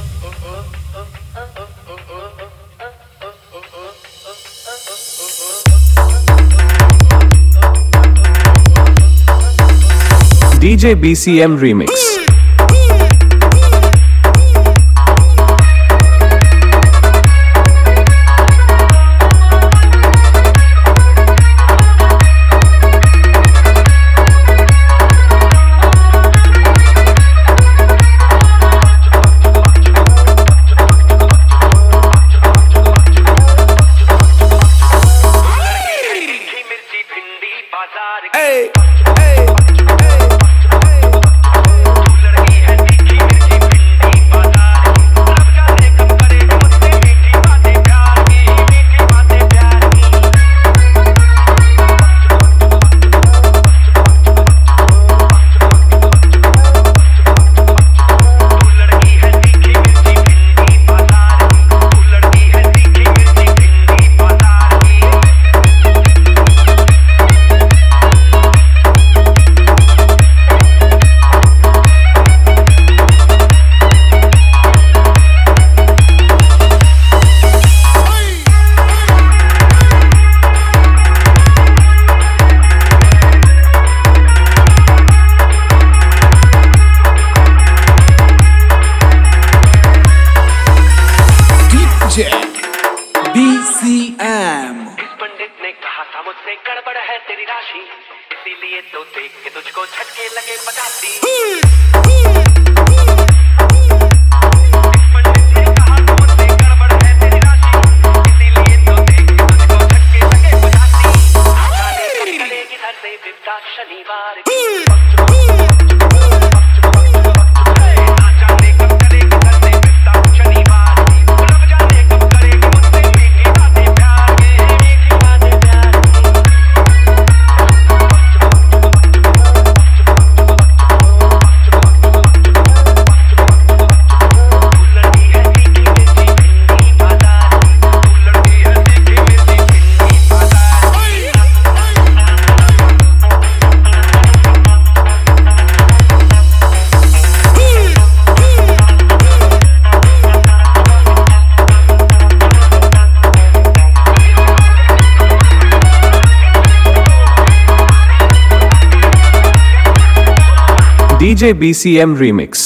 DJ BCM Remix. BCM। इस पंडित ने कहा था मुझसे गड़बड़ है तेरी राशि, इसीलिए तो देख के तुझको झटके लगे 85। इस पंडित ने कहा था मुझसे गड़बड़ है तेरी राशि, इसीलिए तो देख के तुझको झटके लगे 85। जाने कब चलेगी घर से विपदा शनिवार की। DJ BCM Remix.